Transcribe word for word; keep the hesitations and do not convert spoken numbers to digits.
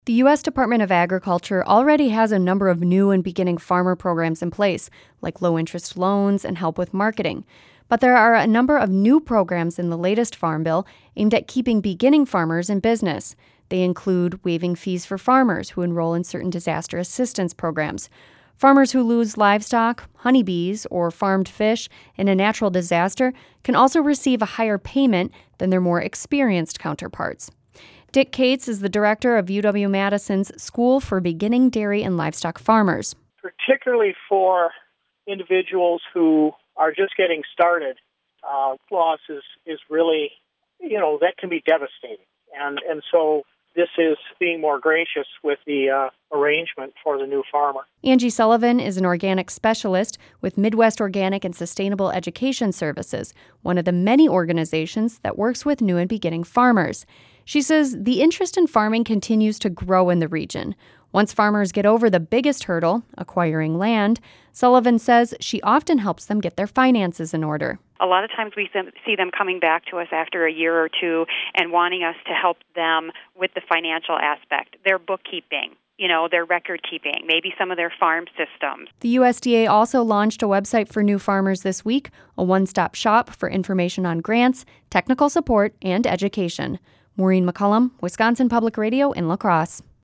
The U S Department of Agriculture already has a number of new and beginning farmer programs in place, like low-interest loans and help with marketing. But there are a number of new programs in the latest Farm Bill aimed at keeping beginning farmers in business. They include waiving fees for farmers who enroll in certain disaster assistance programs. Farmers who lose livestock, honeybees, or farmed fish in a natural disaster can also receive a higher payment than their more experienced counterparts. Dick Cates is the director of U W-Madison's School for Beginning Dairy and Livestock Farmers. Particularly for individuals who are just getting started, uh, loss is, is really, you know, that can be devastating. And, and so this is being more gracious with the uh, arrangement for the new farmer. Angie Sullivan is an organic specialist with Midwest Organic and Sustainable Education Services, one of the many organizations that works with new and beginning farmers. She says the interest in farming continues to grow in the region. Once farmers get over the biggest hurdle, acquiring land, Sullivan says she often helps them get their finances in order. A lot of times we see them coming back to us after a year or two and wanting us to help them with the financial aspect, their bookkeeping, you know, their record keeping, maybe some of their farm systems. The U S D A also launched a website for new farmers this week, a one-stop shop for information on grants, technical support, and education. Maureen McCullum, Wisconsin Public Radio in La Crosse.